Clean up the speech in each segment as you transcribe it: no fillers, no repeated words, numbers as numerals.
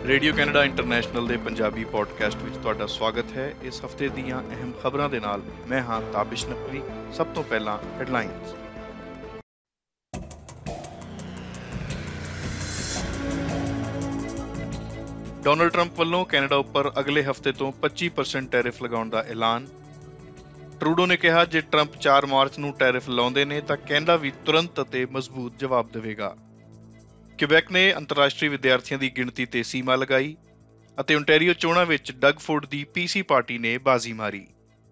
Radio Canada international ਦੇ Punjabi podcast ਵਿੱਚ ਤੁਹਾਡਾ ਸਵਾਗਤ ਹੈ। ਇਸ ਹਫਤੇ ਦੀਆਂ ਅਹਿਮ ਖਬਰਾਂ ਦੇ ਨਾਲ ਮੈਂ ਹਾਂ ਤਾਬਿਸ਼ ਨਕਵੀ। ਸਭ ਤੋਂ ਪਹਿਲਾਂ ਹੈਡਲਾਈਨਸ। ਡੋਨਲਡ ਟਰੰਪ ਵੱਲੋਂ ਕੈਨੇਡਾ ਉੱਪਰ ਅਗਲੇ ਹਫਤੇ ਤੋਂ 25% ਟੈਰਿਫ ਲਗਾਉਣ ਦਾ ਐਲਾਨ। ਟਰੂਡੋ ਨੇ ਕਿਹਾ ਜੇ ਟਰੰਪ 4 ਮਾਰਚ ਨੂੰ ਟੈਰਿਫ ਲਾਉਂਦੇ ਨੇ ਤਾਂ ਕੈਨੇਡਾ ਵੀ ਤੁਰੰਤ ਅਤੇ ਮਜ਼ਬੂਤ ਜਵਾਬ ਦੇਵੇਗਾ। ਕਿਊਬੈਕ ਨੇ ਅੰਤਰਰਾਸ਼ਟਰੀ ਵਿਦਿਆਰਥੀਆਂ ਦੀ ਗਿਣਤੀ ਤੇ ਸੀਮਾ ਲਗਾਈ ਅਤੇ ਓਨਟਾਰੀਓ ਚੋਣਾਂ ਵਿੱਚ ਡਗ ਫੋਰਡ ਦੀ ਪੀਸੀ ਪਾਰਟੀ ਨੇ ਬਾਜ਼ੀ ਮਾਰੀ।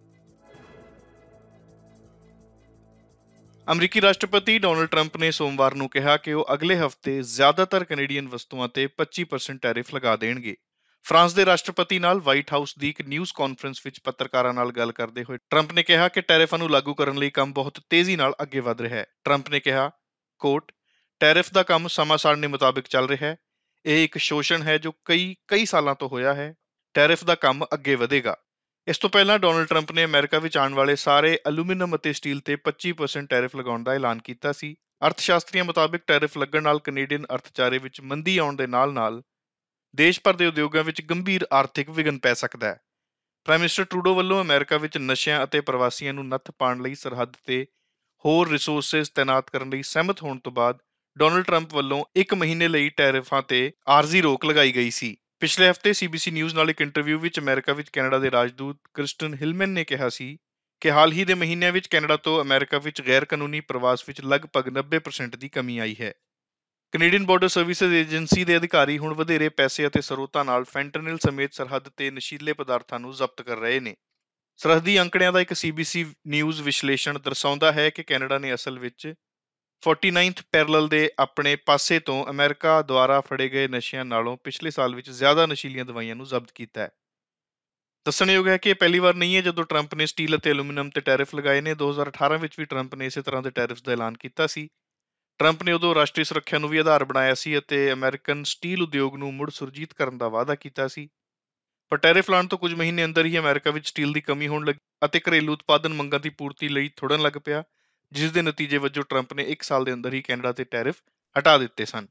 ਅਮਰੀਕੀ ਰਾਸ਼ਟਰਪਤੀ ਡੋਨਲਡ ਟਰੰਪ ਨੇ ਸੋਮਵਾਰ ਨੂੰ ਕਿਹਾ ਕਿ ਉਹ ਅਗਲੇ ਹਫ਼ਤੇ ਜ਼ਿਆਦਾਤਰ ਕੈਨੇਡੀਅਨ ਵਸਤੂਆਂ ਤੇ 25% ਟੈਰਿਫ ਲਗਾ ਦੇਣਗੇ। ਫਰਾਂਸ ਦੇ ਰਾਸ਼ਟਰਪਤੀ ਨਾਲ ਵਾਈਟ ਹਾਊਸ ਦੀ ਇੱਕ ਨਿਊਜ਼ ਕਾਨਫਰੰਸ ਵਿੱਚ ਪੱਤਰਕਾਰਾਂ ਨਾਲ ਗੱਲ ਕਰਦੇ ਹੋਏ ਟਰੰਪ ਨੇ ਕਿਹਾ ਕਿ ਟੈਰਿਫਾਂ ਨੂੰ ਲਾਗੂ ਕਰਨ ਲਈ ਕੰਮ ਬਹੁਤ ਤੇਜ਼ੀ ਨਾਲ ਅੱਗੇ ਵਧ ਰਿਹਾ ਹੈ। ਟਰੰਪ ਨੇ ਕਿਹਾ, ਕੋਟ, ਟੈਰਿਫ ਦਾ ਕੰਮ ਸਮਾਂ ਸਾਰਣੀ ਮੁਤਾਬਿਕ ਚੱਲ ਰਿਹਾ ਹੈ। ਇਹ ਇੱਕ ਸ਼ੋਸ਼ਣ ਹੈ ਜੋ ਕਈ ਸਾਲਾਂ ਤੋਂ ਹੋਇਆ ਹੈ। ਟੈਰਿਫ ਦਾ ਕੰਮ ਅੱਗੇ ਵਧੇਗਾ। ਇਸ ਤੋਂ ਪਹਿਲਾਂ ਡੋਨਲਡ ਟਰੰਪ ਨੇ ਅਮਰੀਕਾ ਵਿੱਚ ਆਉਣ ਵਾਲੇ ਸਾਰੇ ਐਲੂਮੀਨੀਅਮ ਅਤੇ ਸਟੀਲ ਤੇ 25% ਟੈਰਿਫ ਲਗਾਉਣ ਦਾ ਐਲਾਨ ਕੀਤਾ ਸੀ। ਅਰਥਸ਼ਾਸਤਰੀਆਂ ਮੁਤਾਬਿਕ ਟੈਰਿਫ ਲੱਗਣ ਨਾਲ ਕੈਨੇਡੀਅਨ ਅਰਥਚਾਰੇ ਵਿੱਚ ਮੰਦੀ ਆਉਣ ਦੇ ਨਾਲ-ਨਾਲ ਦੇਸ਼ ਭਰ ਦੇ ਉਦਯੋਗਾਂ ਵਿੱਚ ਗੰਭੀਰ ਆਰਥਿਕ ਵਿਘਨ ਪੈ ਸਕਦਾ ਹੈ। ਪ੍ਰਾਈਮ ਮਿਨਿਸਟਰ ਟਰੂਡੋ ਵੱਲੋਂ ਅਮਰੀਕਾ ਵਿੱਚ ਨਸ਼ਿਆਂ ਅਤੇ ਪ੍ਰਵਾਸੀਆਂ ਨੂੰ ਨੱਥ ਪਾਉਣ ਲਈ ਸਰਹੱਦ ਤੇ ਹੋਰ ਰਿਸੋਰਸਿਸ ਤੈਨਾਤ ਕਰਨ ਲਈ ਸਹਿਮਤ ਹੋਣ ਤੋਂ ਬਾਅਦ ਡੋਨਲਡ ਟਰੰਪ ਵੱਲੋਂ 1 ਮਹੀਨੇ ਲਈ ਟੈਰਿਫਾਂ ਤੇ ਆਰਜ਼ੀ ਰੋਕ ਲਗਾਈ ਗਈ ਸੀ। ਪਿਛਲੇ ਹਫ਼ਤੇ ਸੀਬੀਸੀ ਨਿਊਜ਼ ਨਾਲ ਇੱਕ ਇੰਟਰਵਿਊ ਵਿੱਚ ਅਮਰੀਕਾ ਵਿੱਚ ਕੈਨੇਡਾ ਦੇ ਰਾਜਦੂਤ ਕ੍ਰਿਸਟਨ ਹਿਲਮਨ ਨੇ ਕਿਹਾ ਸੀ ਕਿ ਹਾਲ ਹੀ ਦੇ ਮਹੀਨਿਆਂ ਵਿੱਚ ਕੈਨੇਡਾ ਤੋਂ ਅਮਰੀਕਾ ਵਿੱਚ ਗੈਰ ਕਾਨੂੰਨੀ ਪ੍ਰਵਾਸ ਵਿੱਚ ਲਗਭਗ 90% ਦੀ ਕਮੀ ਆਈ ਹੈ। ਕੈਨੇਡੀਅਨ ਬਾਰਡਰ ਸਰਵਿਸਿਜ਼ ਏਜੰਸੀ ਦੇ ਅਧਿਕਾਰੀ ਹੁਣ ਵਧੇਰੇ ਪੈਸੇ ਅਤੇ ਸਰੋਤਾਂ ਨਾਲ ਫੈਂਟਨਿਲ ਸਮੇਤ ਸਰਹੱਦ ਤੇ ਨਸ਼ੀਲੇ ਪਦਾਰਥਾਂ ਨੂੰ ਜ਼ਬਤ ਕਰ ਰਹੇ ਨੇ। ਸਰਹੱਦੀ ਅੰਕੜਿਆਂ ਦਾ ਇੱਕ ਸੀਬੀਸੀ ਨਿਊਜ਼ ਵਿਸ਼ਲੇਸ਼ਣ ਦਰਸਾਉਂਦਾ ਹੈ ਕਿ ਕੈਨੇਡਾ ਨੇ ਅਸਲ ਵਿੱਚ 49th ਪੈਰਲਲ ਦੇ ਆਪਣੇ ਪਾਸੇ ਤੋਂ ਅਮਰੀਕਾ ਦੁਆਰਾ ਫੜੇ ਗਏ ਨਸ਼ਿਆਂ ਨਾਲੋਂ ਪਿਛਲੇ ਸਾਲ ਵਿੱਚ ਜ਼ਿਆਦਾ ਨਸ਼ੀਲੀਆਂ ਦਵਾਈਆਂ ਨੂੰ ਜ਼ਬਤ ਕੀਤਾ ਹੈ। ਦੱਸਣਯੋਗ ਹੈ ਕਿ ਇਹ ਪਹਿਲੀ ਵਾਰ ਨਹੀਂ ਹੈ ਜਦੋਂ ਟਰੰਪ ਨੇ ਸਟੀਲ ਅਤੇ ਐਲੂਮੀਨੀਅਮ ਤੇ ਟੈਰਿਫ ਲਗਾਏ ਨੇ। 2018 ਵਿੱਚ ਵੀ ਟਰੰਪ ਨੇ ਇਸੇ ਤਰ੍ਹਾਂ ਦੇ ਟੈਰਿਫ ਦਾ ਐਲਾਨ ਕੀਤਾ ਸੀ। ਟਰੰਪ ਨੇ ਉਦੋਂ ਰਾਸ਼ਟਰੀ ਸੁਰੱਖਿਆ ਨੂੰ ਵੀ ਆਧਾਰ ਬਣਾਇਆ ਸੀ ਅਤੇ ਅਮਰੀਕਨ ਸਟੀਲ ਉਦਯੋਗ ਨੂੰ ਮੁੜ ਸੁਰਜੀਤ ਕਰਨ ਦਾ ਵਾਅਦਾ ਕੀਤਾ ਸੀ। ਪਰ ਟੈਰਿਫ ਲਾਉਣ ਤੋਂ ਕੁਝ ਮਹੀਨੇ ਅੰਦਰ ਹੀ ਅਮਰੀਕਾ ਵਿੱਚ ਸਟੀਲ ਦੀ ਕਮੀ ਹੋਣ ਲੱਗੀ ਅਤੇ ਘਰੇਲੂ ਉਤਪਾਦਨ ਮੰਗਾਂ ਦੀ ਪੂਰਤੀ ਲਈ ਥੁੜਨ ਲੱਗ ਪਿਆ, ਜਿਸ ਦੇ ਨਤੀਜੇ ਵਜੋਂ ਟਰੰਪ ਨੇ 1 ਸਾਲ ਦੇ ਅੰਦਰ ਹੀ ਕੈਨੇਡਾ ਤੇ ਟੈਰਿਫ ਹਟਾ ਦਿੱਤੇ ਸਨ।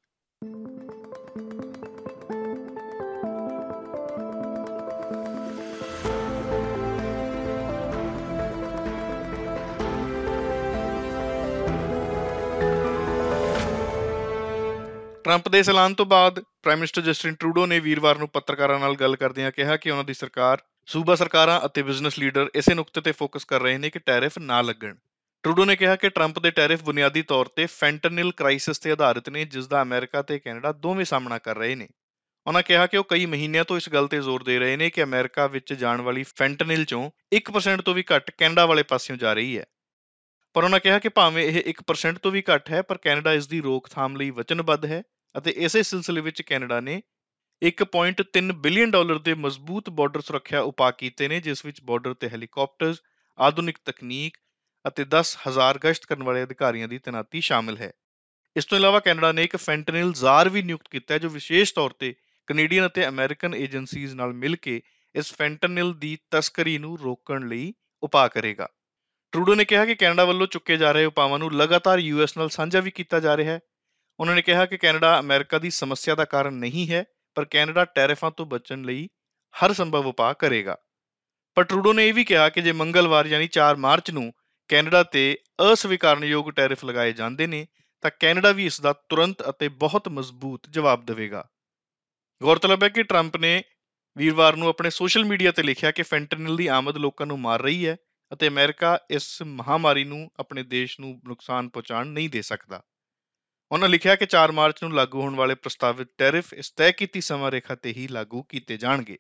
ਟਰੰਪ ਦੇ ਇਸ ਐਲਾਨ ਤੋਂ ਬਾਅਦ ਪ੍ਰਾਈਮ ਮਿਨਿਸਟਰ ਜਸਟਿਨ ਟਰੂਡੋ ਨੇ ਵੀਰਵਾਰ ਨੂੰ ਪੱਤਰਕਾਰਾਂ ਨਾਲ ਗੱਲ ਕਰਦਿਆਂ ਕਿਹਾ ਕਿ ਉਹਨਾਂ ਦੀ ਸਰਕਾਰ, ਸੂਬਾ ਸਰਕਾਰਾਂ ਅਤੇ ਬਿਜ਼ਨਸ ਲੀਡਰ ਇਸੇ ਨੁਕਤੇ ਤੇ ਫੋਕਸ ਕਰ ਰਹੇ ਨੇ ਕਿ ਟੈਰਿਫ ਨਾ ਲੱਗਣ। ਟਰੂਡੋ ਨੇ ਕਿਹਾ ਕਿ ਟਰੰਪ ਦੇ ਟੈਰਿਫ ਬੁਨਿਆਦੀ ਤੌਰ ਤੇ ਫੈਂਟਨਿਲ ਕ੍ਰਾਈਸਿਸ ਤੇ ਆਧਾਰਿਤ ਨੇ, ਜਿਸ ਦਾ ਅਮਰੀਕਾ ਤੇ ਕੈਨੇਡਾ ਦੋਵੇਂ ਸਾਹਮਣਾ ਕਰ ਰਹੇ ਨੇ। ਉਹਨਾਂ ਕਿਹਾ ਕਿ ਉਹ ਕਈ ਮਹੀਨਿਆਂ ਤੋਂ ਇਸ ਗੱਲ ਤੇ ਜ਼ੋਰ ਦੇ ਰਹੇ ਨੇ ਕਿ ਅਮਰੀਕਾ ਵਿੱਚ ਜਾਣ ਵਾਲੀ ਫੈਂਟਨਿਲ ਚੋਂ 1% ਤੋਂ ਵੀ ਘੱਟ ਕੈਨੇਡਾ ਵਾਲੇ ਪਾਸਿਓਂ ਜਾ ਰਹੀ ਹੈ। ਪਰ ਉਹਨਾਂ ਕਿਹਾ ਕਿ ਭਾਵੇਂ ਇਹ 1% ਤੋਂ ਵੀ ਘੱਟ ਹੈ, ਪਰ ਕੈਨੇਡਾ ਇਸ ਦੀ ਰੋਕਥਾਮ ਲਈ ਵਚਨਬੱਧ ਹੈ ਅਤੇ ਇਸੇ ਸਿਲਸਿਲੇ ਵਿੱਚ ਕੈਨੇਡਾ ਨੇ $1.3 ਬਿਲੀਅਨ ਦੇ ਮਜ਼ਬੂਤ ਬਾਰਡਰ ਸੁਰੱਖਿਆ ਉਪਾਅ ਕੀਤੇ ਨੇ, ਜਿਸ ਵਿੱਚ ਬਾਰਡਰ ਤੇ ਹੈਲੀਕਾਪਟਰਜ਼, ਆਧੁਨਿਕ ਤਕਨੀਕ ਅਤੇ 10,000 ਗਸ਼ਤ ਕਰਨ ਵਾਲੇ ਅਧਿਕਾਰੀਆਂ ਦੀ ਤੈਨਾਤੀ ਸ਼ਾਮਿਲ ਹੈ। ਇਸ ਤੋਂ ਇਲਾਵਾ ਕੈਨੇਡਾ ਨੇ ਇੱਕ ਫੈਂਟਨਿਲ ਜ਼ਾਰ ਵੀ ਨਿਯੁਕਤ ਕੀਤਾ ਹੈ, ਜੋ ਵਿਸ਼ੇਸ਼ ਤੌਰ ਤੇ ਕੈਨੇਡੀਅਨ ਅਤੇ ਅਮਰੀਕਨ ਏਜੰਸੀਜ਼ ਨਾਲ ਮਿਲ ਕੇ ਇਸ ਫੈਂਟਨਿਲ ਦੀ ਤਸਕਰੀ ਨੂੰ ਰੋਕਣ ਲਈ ਉਪਾਅ ਕਰੇਗਾ। ਟਰੂਡੋ ਨੇ ਕਿਹਾ ਕਿ ਕੈਨੇਡਾ ਵੱਲੋਂ ਚੁੱਕੇ ਜਾ ਰਹੇ ਉਪਾਵਾਂ ਨੂੰ ਲਗਾਤਾਰ ਯੂਐਸ ਨਾਲ ਸਾਂਝਾ ਵੀ ਕੀਤਾ ਜਾ ਰਿਹਾ ਹੈ। ਉਹਨਾਂ ਨੇ ਕਿਹਾ ਕਿ ਕੈਨੇਡਾ ਅਮਰੀਕਾ ਦੀ ਸਮੱਸਿਆ ਦਾ ਕਾਰਨ ਨਹੀਂ ਹੈ, ਪਰ ਕੈਨੇਡਾ ਟੈਰਿਫਾਂ ਤੋਂ ਬਚਣ ਲਈ ਹਰ ਸੰਭਵ ਉਪਾਅ ਕਰੇਗਾ। ਪਰ ਟਰੂਡੋ ਨੇ ਇਹ ਵੀ ਕਿਹਾ ਕਿ ਜੇ ਮੰਗਲਵਾਰ ਯਾਨੀ 4 ਮਾਰਚ ਨੂੰ ਕੈਨੇਡਾ ਤੇ ਅਸਵੀਕਾਰਨਯੋਗ ਟੈਰਿਫ ਲਗਾਏ ਜਾਂਦੇ ਨੇ ਤਾਂ ਕੈਨੇਡਾ ਵੀ ਇਸ ਦਾ ਤੁਰੰਤ ਅਤੇ ਬਹੁਤ ਮਜ਼ਬੂਤ ਜਵਾਬ ਦੇਵੇਗਾ। ਗੌਰਤਲਬ ਹੈ ਕਿ ਟਰੰਪ ਨੇ ਵੀਰਵਾਰ ਨੂੰ ਆਪਣੇ ਸੋਸ਼ਲ ਮੀਡੀਆ ਤੇ ਲਿਖਿਆ ਕਿ ਫੈਂਟਨਿਲ ਦੀ ਆਮਦ ਲੋਕਾਂ ਨੂੰ ਮਾਰ ਰਹੀ ਹੈ ਅਤੇ ਅਮਰੀਕਾ ਇਸ ਮਹਾਮਾਰੀ ਨੂੰ ਆਪਣੇ ਦੇਸ਼ ਨੂੰ ਨੁਕਸਾਨ ਪਹੁੰਚਾਉਣ ਨਹੀਂ ਦੇ ਸਕਦਾ। ਉਹਨਾਂ ਲਿਖਿਆ ਕਿ 4 ਮਾਰਚ ਨੂੰ ਲਾਗੂ ਹੋਣ ਵਾਲੇ ਪ੍ਰਸਤਾਵਿਤ ਟੈਰਿਫ ਇਸ ਤੈਅ ਕੀਤੀ ਸਮਾਂ ਰੇਖਾ ਤੇ ਹੀ ਲਾਗੂ ਕੀਤੇ ਜਾਣਗੇ।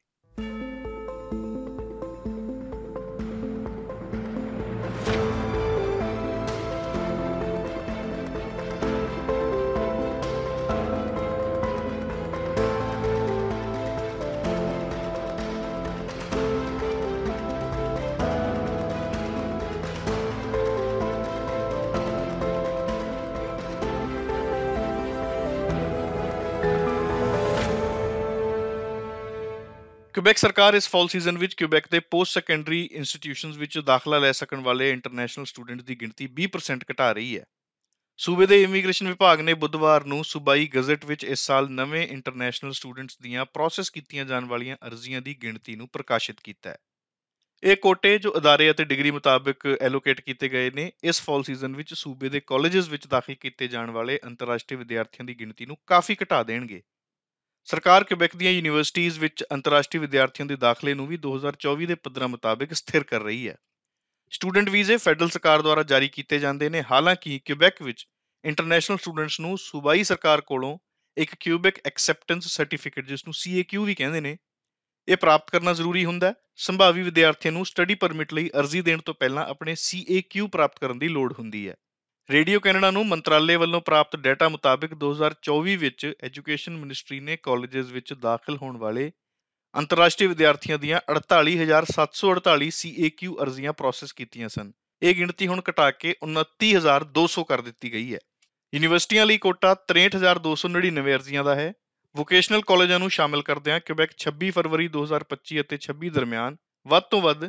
ਕਿਊਬੈਕ ਸਰਕਾਰ ਇਸ ਫਾਲ ਸੀਜ਼ਨ ਵਿੱਚ ਕਿਊਬੈਕ ਦੇ ਪੋਸਟ ਸੈਕੰਡਰੀ ਇੰਸਟੀਟਿਊਸ਼ਨਜ਼ ਵਿੱਚ ਦਾਖਲਾ ਲੈ ਸਕਣ ਵਾਲੇ ਇੰਟਰਨੈਸ਼ਨਲ ਸਟੂਡੈਂਟ ਦੀ ਗਿਣਤੀ 20% ਘਟਾ ਰਹੀ ਹੈ। ਸੂਬੇ ਦੇ ਇਮੀਗ੍ਰੇਸ਼ਨ ਵਿਭਾਗ ਨੇ ਬੁੱਧਵਾਰ ਨੂੰ ਸੂਬਾਈ ਗਜ਼ਟ ਵਿੱਚ ਇਸ ਸਾਲ ਨਵੇਂ ਇੰਟਰਨੈਸ਼ਨਲ ਸਟੂਡੈਂਟਸ ਦੀਆਂ ਪ੍ਰੋਸੈਸ ਕੀਤੀਆਂ ਜਾਣ ਵਾਲੀਆਂ ਅਰਜ਼ੀਆਂ ਦੀ ਗਿਣਤੀ ਨੂੰ ਪ੍ਰਕਾਸ਼ਿਤ ਕੀਤਾ ਹੈ। ਇਹ ਕੋਟੇ ਜੋ ਅਦਾਰੇ ਅਤੇ ਡਿਗਰੀ ਮੁਤਾਬਕ ਐਲੋਕੇਟ ਕੀਤੇ ਗਏ ਨੇ, ਇਸ ਫਾਲ ਸੀਜ਼ਨ ਵਿੱਚ ਸੂਬੇ ਦੇ ਕਾਲਜਸ ਵਿੱਚ ਦਾਖਲ ਕੀਤੇ ਜਾਣ ਵਾਲੇ ਅੰਤਰਰਾਸ਼ਟਰੀ ਵਿਦਿਆਰਥੀਆਂ ਦੀ ਗਿਣਤੀ ਨੂੰ ਕਾਫੀ ਘਟਾ ਦੇਣਗੇ। ਸਰਕਾਰ ਕਿਊਬੈਕ ਦੀਆਂ ਯੂਨੀਵਰਸਿਟੀਜ਼ ਵਿੱਚ ਅੰਤਰਰਾਸ਼ਟਰੀ ਵਿਦਿਆਰਥੀਆਂ ਦੇ ਦਾਖਲੇ ਨੂੰ ਵੀ 2024 ਦੇ ਪੱਧਰਾਂ ਮੁਤਾਬਕ ਸਥਿਰ ਕਰ ਰਹੀ ਹੈ। ਸਟੂਡੈਂਟ ਵੀਜ਼ੇ ਫੈਡਰਲ ਸਰਕਾਰ ਦੁਆਰਾ ਜਾਰੀ ਕੀਤੇ ਜਾਂਦੇ ਨੇ। ਹਾਲਾਂਕਿ ਕਿਊਬੈਕ ਵਿੱਚ ਇੰਟਰਨੈਸ਼ਨਲ ਸਟੂਡੈਂਟਸ ਨੂੰ ਸੂਬਾਈ ਸਰਕਾਰ ਕੋਲੋਂ ਇੱਕ ਕਿਊਬੈਕ ਐਕਸੈਪਟੈਂਸ ਸਰਟੀਫਿਕੇਟ, ਜਿਸ ਨੂੰ CAQ ਵੀ ਕਹਿੰਦੇ ਨੇ, ਇਹ ਪ੍ਰਾਪਤ ਕਰਨਾ ਜ਼ਰੂਰੀ ਹੁੰਦਾ ਹੈ। ਸੰਭਾਵੀ ਵਿਦਿਆਰਥੀਆਂ ਨੂੰ ਸਟੱਡੀ ਪਰਮਿਟ ਲਈ ਅਰਜ਼ੀ ਦੇਣ ਤੋਂ ਪਹਿਲਾਂ ਆਪਣੇ CAQ ਪ੍ਰਾਪਤ ਕਰਨ ਦੀ ਲੋੜ ਹੁੰਦੀ ਹੈ। ਰੇਡੀਓ ਕੈਨੇਡਾ ਨੂੰ ਮੰਤਰਾਲੇ ਵੱਲੋਂ ਪ੍ਰਾਪਤ ਡਾਟਾ ਮੁਤਾਬਕ 2024 ਵਿੱਚ ਐਜੂਕੇਸ਼ਨ ਮਿਨਿਸਟਰੀ ਨੇ ਕਾਲਜਸ ਵਿੱਚ ਦਾਖਲ ਹੋਣ ਵਾਲੇ ਅੰਤਰਰਾਸ਼ਟਰੀ ਵਿਦਿਆਰਥੀਆਂ ਦੀਆਂ 48,748 CAQ ਅਰਜ਼ੀਆਂ ਪ੍ਰੋਸੈਸ ਕੀਤੀਆਂ ਸਨ। ਇਹ ਗਿਣਤੀ ਹੁਣ ਘਟਾ ਕੇ 29,200 ਕਰ ਦਿੱਤੀ ਗਈ ਹੈ। ਯੂਨੀਵਰਸਿਟੀਆਂ ਲਈ ਕੋਟਾ 63,299 ਅਰਜ਼ੀਆਂ ਦਾ ਹੈ। ਵੋਕੇਸ਼ਨਲ ਕਾਲਜਾਂ ਨੂੰ ਸ਼ਾਮਲ ਕਰਦਿਆਂ ਕਿਊਬੈਕ 26 ਫਰਵਰੀ 2025 ਅਤੇ 26 ਦਰਮਿਆਨ ਵੱਧ ਤੋਂ ਵੱਧ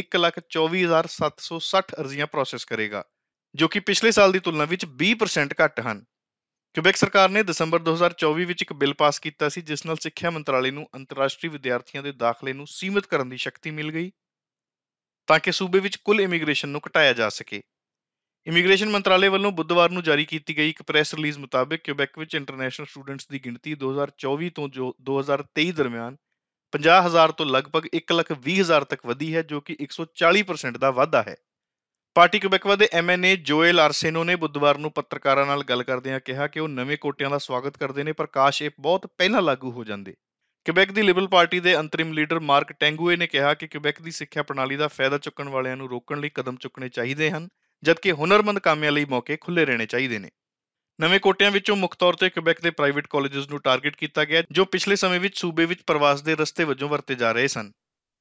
1,24,760 ਅਰਜ਼ੀਆਂ ਪ੍ਰੋਸੈਸ ਕਰੇਗਾ, ਜੋ ਕਿ ਪਿਛਲੇ ਸਾਲ ਦੀ ਤੁਲਨਾ ਵਿੱਚ 20% ਘੱਟ ਹਨ। ਕਿਊਬੈਕ ਸਰਕਾਰ ਨੇ ਦਸੰਬਰ 2024 ਵਿੱਚ ਇੱਕ ਬਿੱਲ ਪਾਸ ਕੀਤਾ ਸੀ, ਜਿਸ ਨਾਲ ਸਿੱਖਿਆ ਮੰਤਰਾਲੇ ਨੂੰ ਅੰਤਰਰਾਸ਼ਟਰੀ ਵਿਦਿਆਰਥੀਆਂ ਦੇ ਦਾਖਲੇ ਨੂੰ ਸੀਮਿਤ ਕਰਨ ਦੀ ਸ਼ਕਤੀ ਮਿਲ ਗਈ, ਤਾਂ ਕਿ ਸੂਬੇ ਵਿੱਚ ਕੁੱਲ ਇਮੀਗ੍ਰੇਸ਼ਨ ਨੂੰ ਘਟਾਇਆ ਜਾ ਸਕੇ। ਇਮੀਗ੍ਰੇਸ਼ਨ ਮੰਤਰਾਲੇ ਵੱਲੋਂ ਬੁੱਧਵਾਰ ਨੂੰ ਜਾਰੀ ਕੀਤੀ ਗਈ ਇੱਕ ਪ੍ਰੈਸ ਰਿਲੀਜ਼ ਮੁਤਾਬਕ ਕਿਊਬੈਕ ਵਿੱਚ ਇੰਟਰਨੈਸ਼ਨਲ ਸਟੂਡੈਂਟਸ ਦੀ ਗਿਣਤੀ 2024 ਤੋਂ 2023 ਦਰਮਿਆਨ 50,000 ਤੋਂ ਲਗਭਗ 1,20,000 ਤੱਕ ਵਧੀ ਹੈ, ਜੋ ਕਿ 140% ਦਾ ਵਾਧਾ ਹੈ। ਪਾਰਟੀ ਕਿਊਬੈਕਵਾ ਦੇ MNA ਜੋਏਲ ਆਰਸੇਨੋ ਨੇ ਬੁੱਧਵਾਰ ਨੂੰ ਪੱਤਰਕਾਰਾਂ ਨਾਲ ਗੱਲ ਕਰਦਿਆਂ ਕਿਹਾ ਕਿ ਉਹ ਨਵੇਂ ਕੋਟਿਆਂ ਦਾ ਸਵਾਗਤ ਕਰਦੇ ਨੇ, ਪਰ ਕਾਸ਼ ਇਹ ਬਹੁਤ ਪਹਿਲਾਂ ਲਾਗੂ ਹੋ ਜਾਂਦੇ। ਕਿਊਬੈਕ ਦੀ ਲਿਬਰਲ ਪਾਰਟੀ ਦੇ ਅੰਤਰਿਮ ਲੀਡਰ ਮਾਰਕ ਟੈਂਗੂਏ ਨੇ ਕਿਹਾ ਕਿ ਕਿਊਬੈਕ ਦੀ ਸਿੱਖਿਆ ਪ੍ਰਣਾਲੀ ਦਾ ਫਾਇਦਾ ਚੁੱਕਣ ਵਾਲਿਆਂ ਨੂੰ ਰੋਕਣ ਲਈ ਕਦਮ ਚੁੱਕਣੇ ਚਾਹੀਦੇ ਹਨ, ਜਦਕਿ ਹੁਨਰਮੰਦ ਕਾਮਿਆਂ ਲਈ ਮੌਕੇ ਖੁੱਲ੍ਹੇ ਰਹਿਣੇ ਚਾਹੀਦੇ ਨੇ। ਨਵੇਂ ਕੋਟਿਆਂ ਵਿੱਚੋਂ ਮੁੱਖ ਤੌਰ ਤੇ ਕਿਊਬੈਕ ਦੇ ਪ੍ਰਾਈਵੇਟ ਕਾਲਜਸ ਨੂੰ ਟਾਰਗੇਟ ਕੀਤਾ ਗਿਆ, ਜੋ ਪਿਛਲੇ ਸਮੇਂ ਵਿੱਚ ਸੂਬੇ ਵਿੱਚ ਪ੍ਰਵਾਸ ਦੇ ਰਸਤੇ ਵਜੋਂ ਵਰਤੇ ਜਾ ਰਹੇ ਸਨ।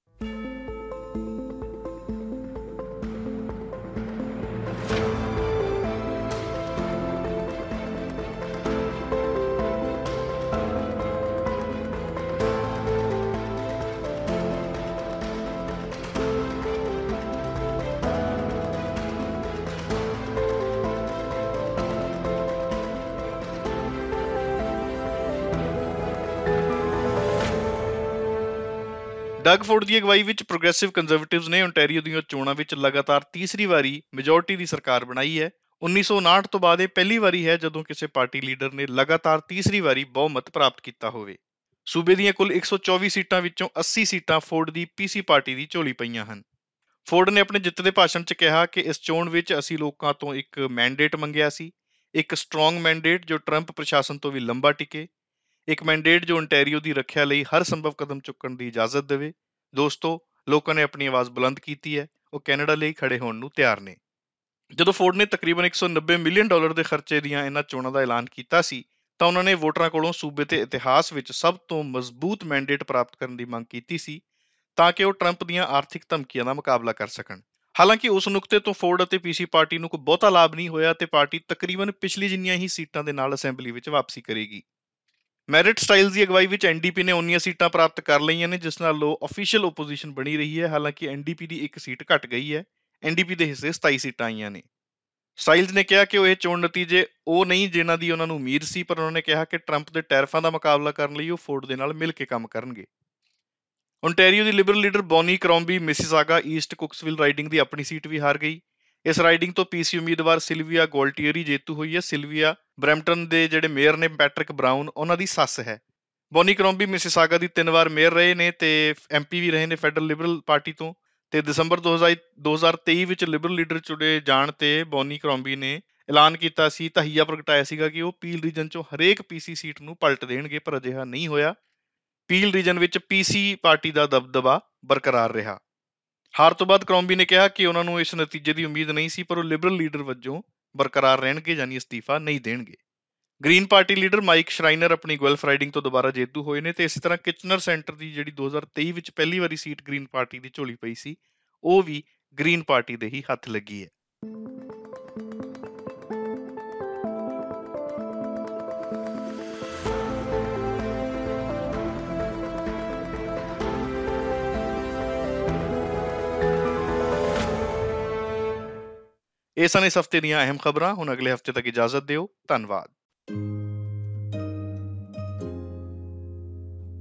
ਡਗ ਫੋਰਡ ਦੀ ਅਗਵਾਈ ਵਿੱਚ ਪ੍ਰੋਗਰੈਸਿਵ ਕੰਜ਼ਰਵੇਟਿਵਜ਼ ਨੇ ਓਨਟਾਰੀਓ ਦੀਆਂ ਚੋਣਾਂ ਵਿੱਚ ਲਗਾਤਾਰ ਤੀਸਰੀ ਵਾਰੀ ਮੈਜੋਰਟੀ ਦੀ ਸਰਕਾਰ ਬਣਾਈ ਹੈ। 1959 ਤੋਂ ਬਾਅਦ ਇਹ ਪਹਿਲੀ ਵਾਰੀ ਹੈ ਜਦੋਂ ਕਿਸੇ ਪਾਰਟੀ ਲੀਡਰ ਨੇ ਲਗਾਤਾਰ ਤੀਸਰੀ ਵਾਰੀ ਬਹੁਮਤ ਪ੍ਰਾਪਤ ਕੀਤਾ ਹੋਵੇ। ਸੂਬੇ ਦੀਆਂ ਕੁੱਲ 124 ਸੀਟਾਂ ਵਿੱਚੋਂ 80 ਸੀਟਾਂ ਫੋਰਡ ਦੀ PC ਪਾਰਟੀ ਦੀ ਝੋਲੀ ਪਈਆਂ ਹਨ। ਫੋਰਡ ਨੇ ਆਪਣੇ ਜਿੱਤ ਦੇ ਭਾਸ਼ਣ 'ਚ ਕਿਹਾ ਕਿ ਇਸ ਚੋਣ ਵਿੱਚ ਅਸੀਂ ਲੋਕਾਂ ਤੋਂ ਇੱਕ ਮੈਂਡੇਟ ਮੰਗਿਆ ਸੀ, ਇੱਕ ਸਟਰੋਂਗ ਮੈਂਡੇਟ ਜੋ ਟਰੰਪ ਪ੍ਰਸ਼ਾਸਨ ਤੋਂ ਵੀ ਲੰਬਾ ਟਿਕੇ, ਇੱਕ ਮੈਂਡੇਟ ਜੋ ਓਨਟਾਰੀਓ ਦੀ ਰੱਖਿਆ ਲਈ ਹਰ ਸੰਭਵ ਕਦਮ ਚੁੱਕਣ ਦੀ ਇਜਾਜ਼ਤ ਦੇਵੇ। ਦੋਸਤੋ, ਲੋਕਾਂ ਨੇ ਆਪਣੀ ਆਵਾਜ਼ ਬੁਲੰਦ ਕੀਤੀ ਹੈ, ਉਹ ਕੈਨੇਡਾ ਲਈ ਖੜੇ ਹੋਣ ਨੂੰ ਤਿਆਰ ਨੇ। ਜਦੋਂ ਫੋਰਡ ਨੇ ਤਕਰੀਬਨ $190 ਮਿਲੀਅਨ ਦੇ ਖਰਚੇ ਦੀਆਂ ਇਹਨਾਂ ਚੋਣਾਂ ਦਾ ਐਲਾਨ ਕੀਤਾ ਸੀ, ਤਾਂ ਉਹਨਾਂ ਨੇ ਵੋਟਰਾਂ ਕੋਲੋਂ ਸੂਬੇ ਦੇ ਇਤਿਹਾਸ ਵਿੱਚ ਸਭ ਤੋਂ ਮਜ਼ਬੂਤ ਮੈਂਡੇਟ ਪ੍ਰਾਪਤ ਕਰਨ ਦੀ ਮੰਗ ਕੀਤੀ ਸੀ, ਤਾਂ ਕਿ ਉਹ ਟਰੰਪ ਦੀਆਂ ਆਰਥਿਕ ਧਮਕੀਆਂ ਦਾ ਮੁਕਾਬਲਾ ਕਰ ਸਕਣ। ਹਾਲਾਂਕਿ ਉਸ ਨੁਕਤੇ ਤੋਂ ਫੋਰਡ ਅਤੇ PC ਪਾਰਟੀ ਨੂੰ ਕੋਈ ਬਹੁਤਾ ਲਾਭ ਨਹੀਂ ਹੋਇਆ ਤੇ ਪਾਰਟੀ ਤਕਰੀਬਨ ਪਿਛਲੀ ਜਿੰਨੀਆਂ ਹੀ ਸੀਟਾਂ ਦੇ ਨਾਲ ਅਸੈਂਬਲੀ ਵਿੱਚ ਵਾਪਸੀ ਕਰੇਗੀ। ਮੈਰਿਟ ਸਟਾਈਲਜ਼ ਦੀ ਅਗਵਾਈ ਵਿੱਚ NDP ਨੇ ਉਨੀਆਂ ਸੀਟਾਂ ਪ੍ਰਾਪਤ ਕਰ ਲਈਆਂ ਨੇ, ਜਿਸ ਨਾਲ ਉਹ ਅਫੀਸ਼ੀਅਲ ਓਪੋਜੀਸ਼ਨ ਬਣੀ ਰਹੀ ਹੈ। ਹਾਲਾਂਕਿ NDP ਦੀ ਇੱਕ ਸੀਟ ਘਟ ਗਈ ਹੈ। NDP ਦੇ ਹਿੱਸੇ 27 ਸੀਟਾਂ ਆਈਆਂ ਨੇ। ਸਟਾਈਲਜ਼ ਨੇ ਕਿਹਾ ਕਿ ਉਹ ਇਹ ਚੋਣ ਨਤੀਜੇ ਉਹ ਨਹੀਂ ਜਿਨ੍ਹਾਂ ਦੀ ਉਹਨਾਂ ਨੂੰ ਉਮੀਦ ਸੀ, ਪਰ ਉਹਨਾਂ ਨੇ ਕਿਹਾ ਕਿ ਟਰੰਪ ਦੇ ਟੈਰਿਫਾਂ ਦਾ ਮੁਕਾਬਲਾ ਕਰਨ ਲਈ ਉਹ ਫੋਰਡ ਦੇ ਨਾਲ ਮਿਲ ਕੇ ਕੰਮ ਕਰਨਗੇ। ਓਨਟਾਰੀਓ ਦੀ liberal leader Bonnie Crombie Mississauga East Cooksville riding ਦੀ ਆਪਣੀ ਸੀਟ ਵੀ ਹਾਰ ਗਈ। ਇਸ ਰਾਈਡਿੰਗ ਤੋਂ PC ਉਮੀਦਵਾਰ ਸਿਲਵੀਆ ਗੋਲਟੀਅਰੀ ਜੇਤੂ ਹੋਈ ਹੈ। ਸਿਲਵੀਆ ਬਰੈਂਪਟਨ ਦੇ ਜਿਹੜੇ ਮੇਅਰ ਨੇ ਪੈਟਰਿਕ ਬਰਾਊਨ, ਉਹਨਾਂ ਦੀ ਸੱਸ ਹੈ। ਬੌਨੀ ਕਰੋਂਬੀ ਮਿਸੀਸਾਗਾ ਦੀ 3 ਵਾਰ ਮੇਅਰ ਰਹੇ ਨੇ ਤੇ MP ਵੀ ਰਹੇ ਨੇ ਫੈਡਰਲ ਲਿਬਰਲ ਪਾਰਟੀ ਤੋਂ। ਤੇ ਦਸੰਬਰ 2023 ਵਿੱਚ ਲਿਬਰਲ ਲੀਡਰ ਚੁਣੇ ਜਾਣ ਤੇ ਬੌਨੀ ਕਰੋਂਬੀ ਨੇ ਐਲਾਨ ਕੀਤਾ ਸੀ, ਤਹੀਆ ਪ੍ਰਗਟਾਇਆ ਸੀਗਾ ਕਿ ਉਹ ਪੀਲ ਰੀਜਨ ਚੋਂ ਹਰੇਕ PC ਸੀਟ ਨੂੰ ਪਲਟ ਦੇਣਗੇ, ਪਰ ਅਜਿਹਾ ਨਹੀਂ ਹੋਇਆ। ਪੀਲ ਰੀਜਨ ਵਿੱਚ PC ਪਾਰਟੀ ਦਾ ਦਬਦਬਾ ਬਰਕਰਾਰ ਰਿਹਾ। ਹਾਰ ਤੋਂ ਬਾਅਦ ਕਰੋਂਬੀ ਨੇ ਕਿਹਾ ਕਿ ਉਹਨਾਂ ਨੂੰ ਇਸ ਨਤੀਜੇ ਦੀ ਉਮੀਦ ਨਹੀਂ ਸੀ, ਪਰ ਉਹ ਲਿਬਰਲ ਲੀਡਰ ਵਜੋਂ ਬਰਕਰਾਰ ਰਹਿਣਗੇ, ਯਾਨੀ ਅਸਤੀਫਾ ਨਹੀਂ ਦੇਣਗੇ। Green party leader Mike Schreiner ਆਪਣੀ ਗੁਐਲਫ ਰਾਈਡਿੰਗ ਤੋਂ ਦੁਬਾਰਾ ਜੇਤੂ ਹੋਏ ਨੇ ਤੇ ਇਸੇ ਤਰ੍ਹਾਂ ਕਿਚਨਰ ਸੈਂਟਰ ਦੀ ਜਿਹੜੀ 2023 ਵਿੱਚ ਪਹਿਲੀ ਵਾਰੀ ਸੀਟ ਗ੍ਰੀਨ ਪਾਰਟੀ ਦੀ ਝੋਲੀ ਪਈ ਸੀ, ਉਹ ਵੀ ਗ੍ਰੀਨ ਪਾਰਟੀ ਦੇ ਹੀ ਹੱਥ ਲੱਗੀ ਹੈ। ਇਹ ਸਨ ਇਸ ਹਫ਼ਤੇ ਦੀਆਂ ਅਹਿਮ ਖਬਰਾਂ। ਹੁਣ ਅਗਲੇ ਹਫ਼ਤੇ ਤੱਕ ਇਜਾਜ਼ਤ ਦਿਓ। ਧੰਨਵਾਦ।